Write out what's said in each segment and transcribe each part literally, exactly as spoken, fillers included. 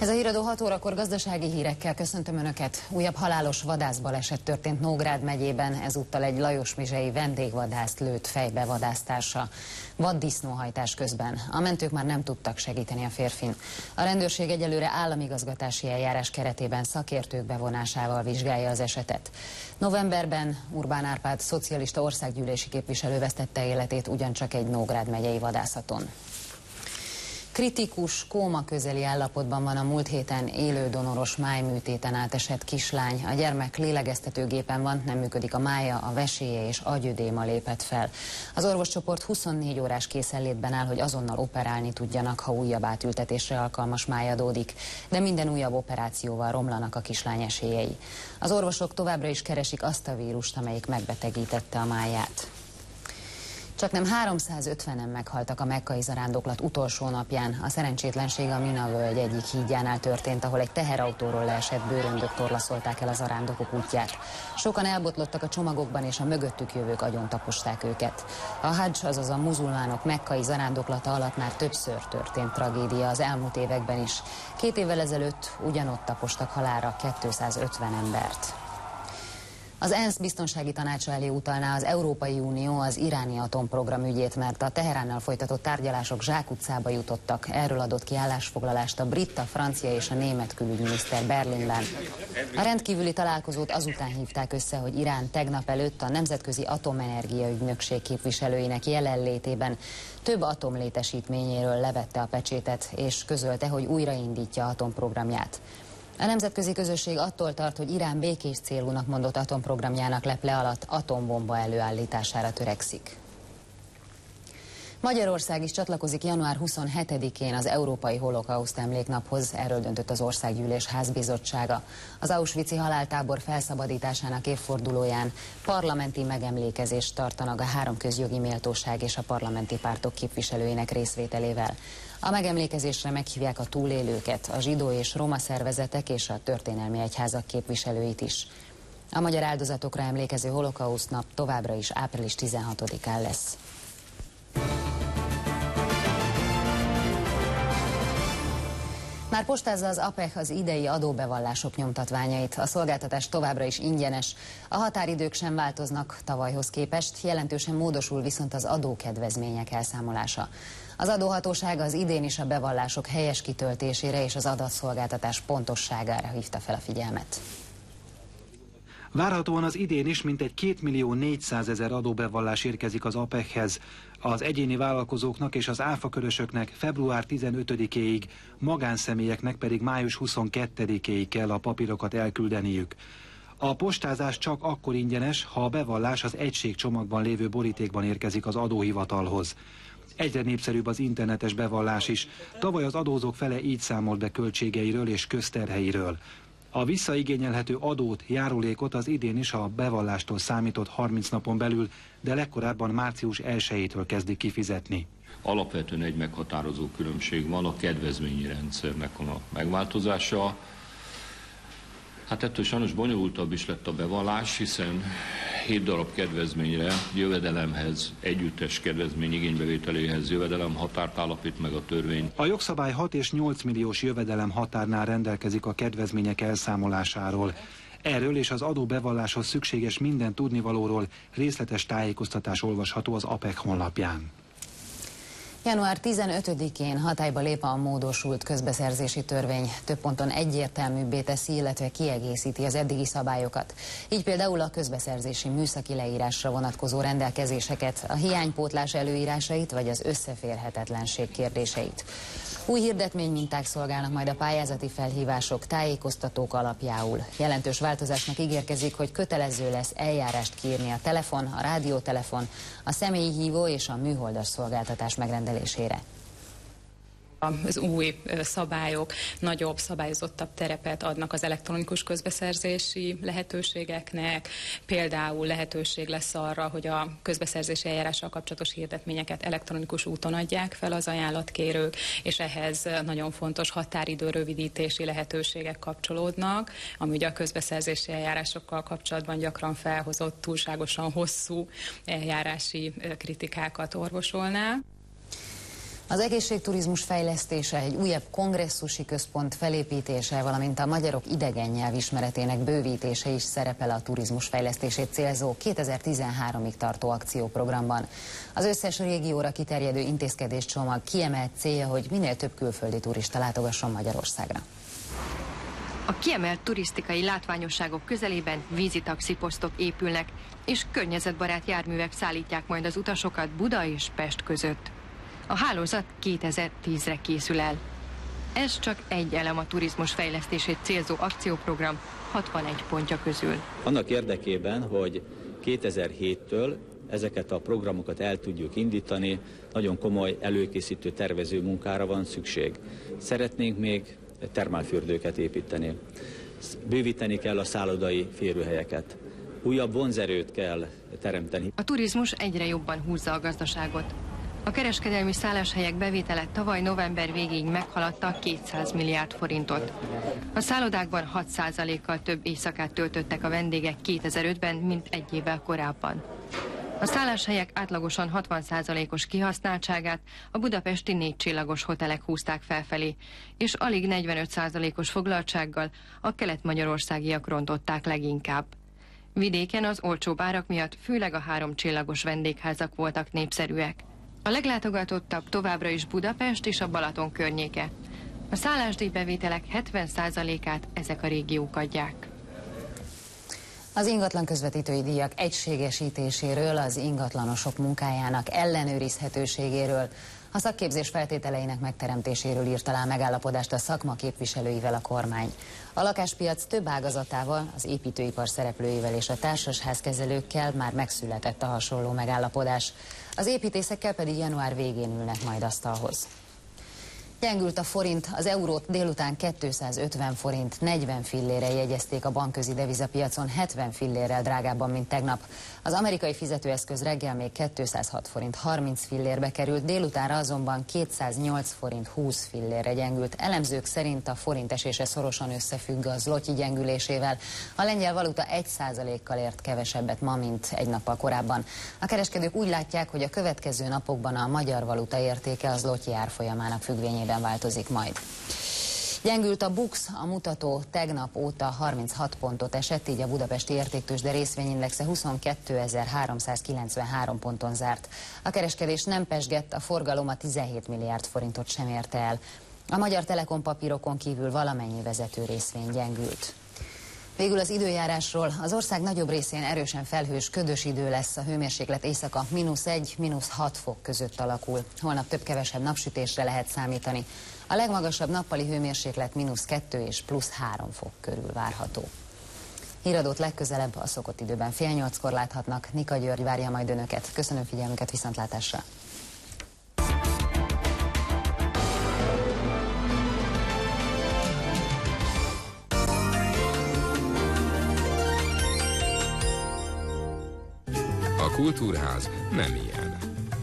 Ez a híradó hat órakor gazdasági hírekkel köszöntöm Önöket. Újabb halálos vadászbaleset történt Nógrád megyében, ezúttal egy lajosmizsei vendégvadászt lőtt fejbe vadásztársa vaddisznóhajtás közben. A mentők már nem tudtak segíteni a férfin. A rendőrség egyelőre államigazgatási eljárás keretében szakértők bevonásával vizsgálja az esetet. Novemberben Urbán Árpád szocialista országgyűlési képviselő vesztette életét ugyancsak egy Nógrád megyei vadászaton. Kritikus, kóma közeli állapotban van a múlt héten élő donoros májműtéten átesett kislány. A gyermek lélegeztetőgépen van, nem működik a mája, a veséje és agyödéma lépett fel. Az orvoscsoport huszonnégy órás készenlétben áll, hogy azonnal operálni tudjanak, ha újabb átültetésre alkalmas máj adódik. De minden újabb operációval romlanak a kislány esélyei. Az orvosok továbbra is keresik azt a vírust, amelyik megbetegítette a máját. Csaknem háromszázötvenen meghaltak a mekkai zarándoklat utolsó napján. A szerencsétlenség a Mina völgy egyik hídjánál történt, ahol egy teherautóról leesett bőröndök torlaszolták el a zarándokok útját. Sokan elbotlottak a csomagokban, és a mögöttük jövők agyon taposták őket. A hadzs, azaz a muzulmánok mekkai zarándoklata alatt már többször történt tragédia az elmúlt években is. Két évvel ezelőtt ugyanott tapostak halálra kétszázötven embert. Az ENSZ biztonsági tanácsa elé utalná az Európai Unió az iráni atomprogram ügyét, mert a Teheránnal folytatott tárgyalások zsákutcába jutottak. Erről adott ki állásfoglalást a brit, a francia és a német külügyminiszter Berlinben. A rendkívüli találkozót azután hívták össze, hogy Irán tegnap előtt a Nemzetközi Atomenergia Ügynökség képviselőinek jelenlétében több atomlétesítményéről levette a pecsétet, és közölte, hogy újraindítja atomprogramját. A nemzetközi közösség attól tart, hogy Irán békés célúnak mondott atomprogramjának leple alatt atombomba előállítására törekszik. Magyarország is csatlakozik január huszonhetedikén az Európai Holokauszt Emléknaphoz, erről döntött az Országgyűlés Házbizottsága. Az auschwitzi haláltábor felszabadításának évfordulóján parlamenti megemlékezést tartanak a három közjogi méltóság és a parlamenti pártok képviselőinek részvételével. A megemlékezésre meghívják a túlélőket, a zsidó és roma szervezetek és a történelmi egyházak képviselőit is. A magyar áldozatokra emlékező holokauszt nap továbbra is április tizenhatodikán lesz. Már postázza az á pé e há az idei adóbevallások nyomtatványait. A szolgáltatás továbbra is ingyenes. A határidők sem változnak tavalyhoz képest, jelentősen módosul viszont az adókedvezmények elszámolása. Az adóhatóság az idén is a bevallások helyes kitöltésére és az adatszolgáltatás pontosságára hívta fel a figyelmet. Várhatóan az idén is mintegy két millió négyszázezer adóbevallás érkezik az á pé e há-hez. Az egyéni vállalkozóknak és az áfakörösöknek február tizenötödikéig, magánszemélyeknek pedig május huszonkettedikéig kell a papírokat elküldeniük. A postázás csak akkor ingyenes, ha a bevallás az egységcsomagban lévő borítékban érkezik az adóhivatalhoz. Egyre népszerűbb az internetes bevallás is. Tavaly az adózók fele így számolt be költségeiről és közterheiről. A visszaigényelhető adót, járulékot az idén is a bevallástól számított harminc napon belül, de legkorábban március elsejétől kezdik kifizetni. Alapvetően egy meghatározó különbség van, a kedvezményi rendszernek a megváltozása. Hát ettől sajnos bonyolultabb is lett a bevallás, hiszen hét darab kedvezményre, jövedelemhez, együttes kedvezmény igénybevételéhez jövedelem határt állapít meg a törvény. A jogszabály hat és nyolc milliós jövedelem határnál rendelkezik a kedvezmények elszámolásáról. Erről és az adóbevalláshoz szükséges minden tudnivalóról részletes tájékoztatás olvasható az á pé e há honlapján. január tizenötödikén hatályba lép a módosult közbeszerzési törvény. Több ponton egyértelműbbé teszi, illetve kiegészíti az eddigi szabályokat. Így például a közbeszerzési műszaki leírásra vonatkozó rendelkezéseket, a hiánypótlás előírásait vagy az összeférhetetlenség kérdéseit. Új hirdetményminták szolgálnak majd a pályázati felhívások, tájékoztatók alapjául. Jelentős változásnak ígérkezik, hogy kötelező lesz eljárást kiírni a telefon, a rádiótelefon, a személyi hívó és a műholdas szolgáltatás megrendelésére. Az új szabályok nagyobb, szabályozottabb terepet adnak az elektronikus közbeszerzési lehetőségeknek. Például lehetőség lesz arra, hogy a közbeszerzési eljárással kapcsolatos hirdetményeket elektronikus úton adják fel az ajánlatkérők, és ehhez nagyon fontos határidő rövidítési lehetőségek kapcsolódnak, ami ugye a közbeszerzési eljárásokkal kapcsolatban gyakran felhozott túlságosan hosszú eljárási kritikákat orvosolná. Az egészségturizmus fejlesztése, egy újabb kongresszusi központ felépítése, valamint a magyarok idegen nyelvismeretének bővítése is szerepel a turizmus fejlesztését célzó kétezer-tizenháromig tartó akcióprogramban. Az összes régióra kiterjedő intézkedéscsomag kiemelt célja, hogy minél több külföldi turista látogasson Magyarországra. A kiemelt turisztikai látványosságok közelében vízi taxiposztok épülnek, és környezetbarát járművek szállítják majd az utasokat Buda és Pest között. A hálózat kétezer-tízre készül el. Ez csak egy elem a turizmus fejlesztését célzó akcióprogram hatvanegy pontja közül. Annak érdekében, hogy kétezer-héttől ezeket a programokat el tudjuk indítani, nagyon komoly előkészítő tervező munkára van szükség. Szeretnénk még termálfürdőket építeni. Bővíteni kell a szállodai férőhelyeket. Újabb vonzerőt kell teremteni. A turizmus egyre jobban húzza a gazdaságot. A kereskedelmi szálláshelyek bevétele tavaly november végéig meghaladta kétszáz milliárd forintot. A szállodákban hat százalékkal több éjszakát töltöttek a vendégek kétezer-ötben, mint egy évvel korábban. A szálláshelyek átlagosan hatvan százalékos kihasználtságát a budapesti négy csillagos hotelek húzták felfelé, és alig negyvenöt százalékos foglaltsággal a kelet-magyarországiak rontották leginkább. Vidéken az olcsóbb árak miatt főleg a három csillagos vendégházak voltak népszerűek. A leglátogatottabb továbbra is Budapest és a Balaton környéke. A szállásdíjbevételek hetven százalékát ezek a régiók adják. Az ingatlan közvetítői díjak egységesítéséről, az ingatlanosok munkájának ellenőrizhetőségéről, a szakképzés feltételeinek megteremtéséről írt alá megállapodást a szakma képviselőivel a kormány. A lakáspiac több ágazatával, az építőipar szereplőivel és a társasházkezelőkkel már megszületett a hasonló megállapodás. Az építészekkel pedig január végén ülnek majd asztalhoz. Gyengült a forint, az eurót délután kétszázötven forint negyven fillére jegyezték a bankközi devizapiacon, hetven fillérrel drágábban, mint tegnap. Az amerikai fizetőeszköz reggel még kétszázhat forint harminc fillérbe került, délutánra azonban kétszáznyolc forint húsz fillérre gyengült. Elemzők szerint a forint esése szorosan összefügg a zloty gyengülésével. A lengyel valuta egy százalékkal ért kevesebbet ma, mint egy nappal korábban. A kereskedők úgy látják, hogy a következő napokban a magyar valuta értéke az zloty árfolyamának függvényében változik majd. Gyengült a BUX, a mutató tegnap óta harminchat pontot esett, így a budapesti értéktőzsde részvényindexe huszonkétezer-háromszázkilencvenhárom ponton zárt. A kereskedés nem pezsgett, a forgalom a tizenhét milliárd forintot sem érte el. A Magyar Telekom papírokon kívül valamennyi vezető részvény gyengült. Végül az időjárásról. Az ország nagyobb részén erősen felhős, ködös idő lesz, a hőmérséklet éjszaka mínusz egy, mínusz hat fok között alakul. Holnap több-kevesebb napsütésre lehet számítani. A legmagasabb nappali hőmérséklet mínusz kettő és plusz három fok körül várható. Híradót legközelebb a szokott időben fél nyolckor láthatnak. Nika György várja majd önöket. Köszönöm figyelmüket, viszontlátásra! A Kultúrház nem ilyen.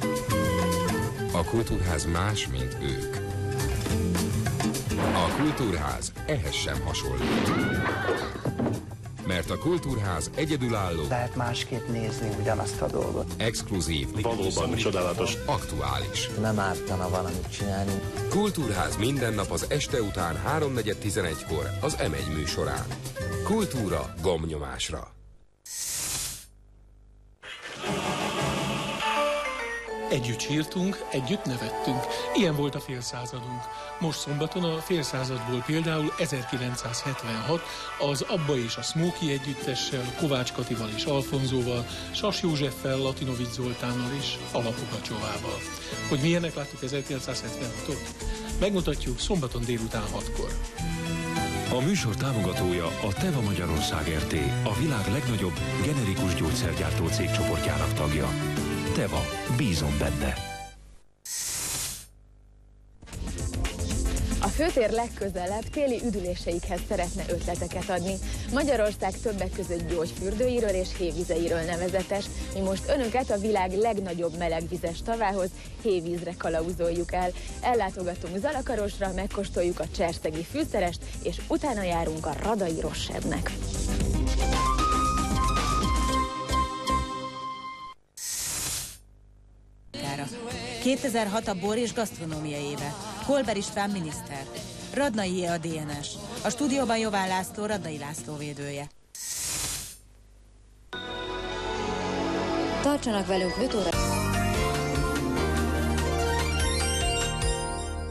A Kultúrház más, mint ők. A Kultúrház ehhez sem hasonlít. Mert a Kultúrház egyedülálló. Lehet másképp nézni ugyanazt a dolgot. Exkluzív. Valóban csodálatos. Aktuális. Nem ártana valamit csinálni. Kultúrház minden nap az este után háromnegyed tizenegykor az em egy műsorán. Kultúra gombnyomásra. Együtt sírtunk, együtt nevettünk. Ilyen volt a félszázadunk. Most szombaton a félszázadból például ezerkilencszázhetvenhat az Abba és a Smokey együttessel, Kovács Katival és Alfonzóval, Sas Józseffel, Latinovics Zoltánnal és Alla Pugacsovával. Hogy milyennek láttuk ezerkilencszázhetvenhatot? Megmutatjuk szombaton délután hatkor. A műsor támogatója a Teva Magyarország er té, a világ legnagyobb generikus gyógyszergyártó cégcsoportjának tagja. Teva, bízom benne. A főtér legközelebb téli üdüléseikhez szeretne ötleteket adni. Magyarország többek között gyógyfürdőiről és hévizeiről nevezetes. Mi most önöket a világ legnagyobb melegvizes tavához, hévízre kalauzoljuk el. Ellátogatunk Zalakarosra, megkóstoljuk a cserszegi fűszerest, és utána járunk a Radai Rossebnek. kétezer-hat a bor és gasztronómia éve. Kolber István miniszter. Radnai a dé en es. A stúdióban Jován László, Radnai László védője. Tartsanak velünk öt óra...